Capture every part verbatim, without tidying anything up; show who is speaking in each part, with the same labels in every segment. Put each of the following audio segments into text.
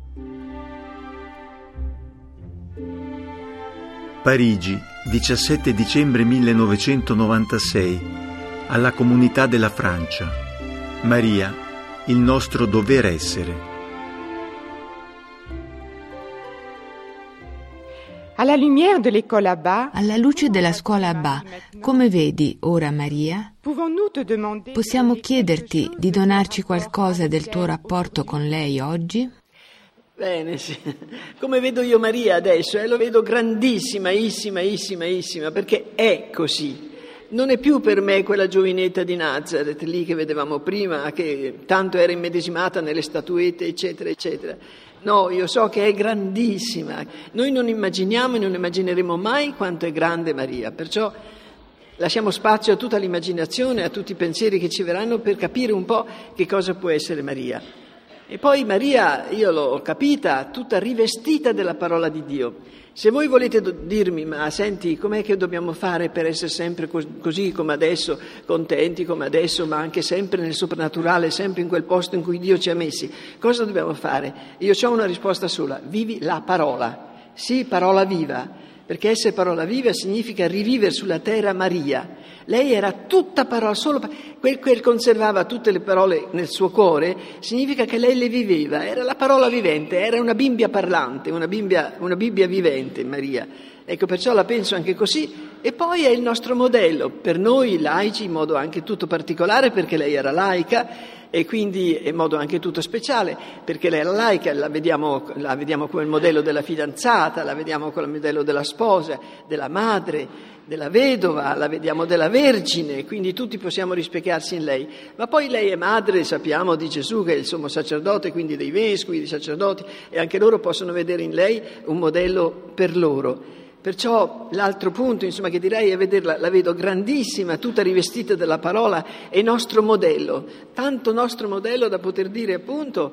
Speaker 1: Parigi, diciassette dicembre millenovecentonovantasei, alla Comunità della Francia. Maria, il nostro dover essere.
Speaker 2: Alla lumière de l'école Abba,
Speaker 3: Alla luce della scuola Abba, come vedi ora Maria? Possiamo chiederti di donarci qualcosa del tuo rapporto con lei oggi?
Speaker 4: Bene, sì. Come vedo io Maria adesso, eh, lo vedo grandissima, issima, issima, issima, perché è così. Non è più per me quella giovinetta di Nazareth, lì che vedevamo prima, che tanto era immedesimata nelle statuette, eccetera, eccetera. No, io so che è grandissima. Noi non immaginiamo e non immagineremo mai quanto è grande Maria, perciò lasciamo spazio a tutta l'immaginazione, a tutti i pensieri che ci verranno per capire un po' che cosa può essere Maria. E poi Maria, io l'ho capita, tutta rivestita della parola di Dio. Se voi volete do- dirmi, ma senti, com'è che dobbiamo fare per essere sempre cos- così come adesso, contenti come adesso, ma anche sempre nel soprannaturale, sempre in quel posto in cui Dio ci ha messi, cosa dobbiamo fare? Io ho una risposta sola: vivi la parola, sì, parola viva. Perché essere parola viva significa rivivere sulla terra Maria. Lei era tutta parola, solo quel che conservava tutte le parole nel suo cuore, significa che lei le viveva, era la parola vivente, era una Bibbia parlante, una Bibbia, una Bibbia vivente Maria. Ecco, perciò la penso anche così. E poi è il nostro modello, per noi laici in modo anche tutto particolare, perché lei era laica, e quindi in modo anche tutto speciale, perché lei era laica, la vediamo, la vediamo come il modello della fidanzata, la vediamo come il modello della sposa, della madre, della vedova, la vediamo della Vergine, quindi tutti possiamo rispecchiarsi in lei. Ma poi lei è madre, sappiamo, di Gesù, che è il sommo sacerdote, quindi dei vescovi, dei sacerdoti, e anche loro possono vedere in lei un modello per loro. Perciò l'altro punto, insomma, che direi è vederla, la vedo grandissima, tutta rivestita della parola, è nostro modello, tanto nostro modello da poter dire appunto,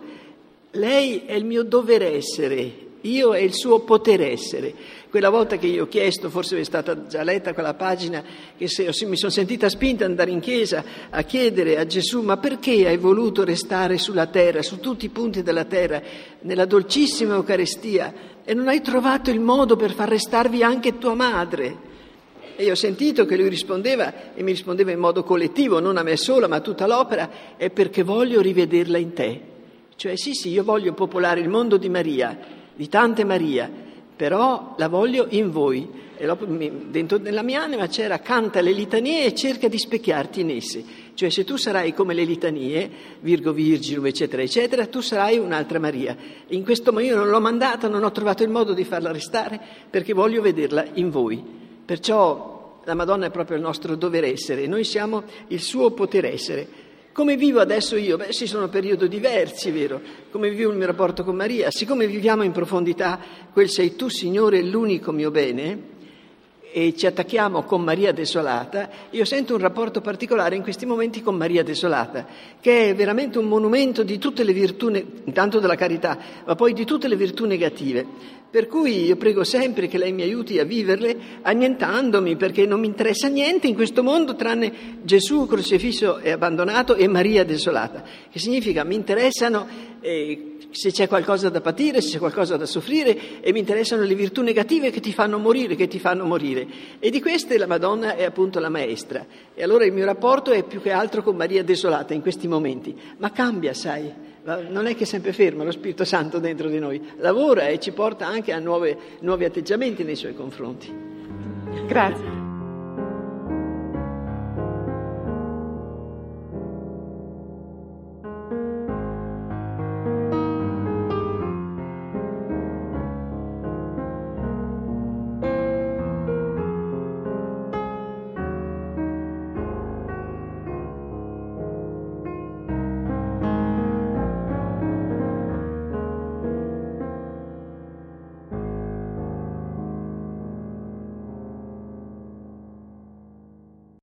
Speaker 4: lei è il mio dover essere, io è il suo poter essere. Quella volta che io ho chiesto, forse è stata già letta quella pagina, che se, mi sono sentita spinta ad andare in chiesa a chiedere a Gesù: ma perché hai voluto restare sulla terra, su tutti i punti della terra, nella dolcissima Eucaristia, e non hai trovato il modo per far restarvi anche tua madre? E io ho sentito che lui rispondeva, e mi rispondeva in modo collettivo, non a me sola, ma a tutta l'opera: è perché voglio rivederla in te. Cioè sì, sì, io voglio popolare il mondo di Maria, di tante Maria, però la voglio in voi. E dentro nella mia anima c'era: canta le litanie e cerca di specchiarti in esse. Cioè, se tu sarai come le litanie, Virgo Virginum, eccetera, eccetera, tu sarai un'altra Maria. In questo modo io non l'ho mandata, non ho trovato il modo di farla restare, perché voglio vederla in voi. Perciò la Madonna è proprio il nostro dover essere, e noi siamo il suo poter essere. Come vivo adesso io? Beh, sì, sono periodi diversi, vero? Come vivo il mio rapporto con Maria? Siccome viviamo in profondità quel sei tu, Signore, l'unico mio bene, e ci attacchiamo con Maria Desolata, io sento un rapporto particolare in questi momenti con Maria Desolata, che è veramente un monumento di tutte le virtù, intanto della carità, ma poi di tutte le virtù negative. Per cui io prego sempre che lei mi aiuti a viverle annientandomi, perché non mi interessa niente in questo mondo tranne Gesù crocifisso e abbandonato e Maria Desolata, che significa mi interessano eh, se c'è qualcosa da patire, se c'è qualcosa da soffrire, e mi interessano le virtù negative che ti fanno morire, che ti fanno morire. E di queste la Madonna è appunto la maestra. E allora il mio rapporto è più che altro con Maria Desolata in questi momenti. Ma cambia, sai, non è che è sempre fermo lo Spirito Santo dentro di noi, lavora e ci porta anche a nuove, nuovi atteggiamenti nei suoi confronti.
Speaker 2: Grazie.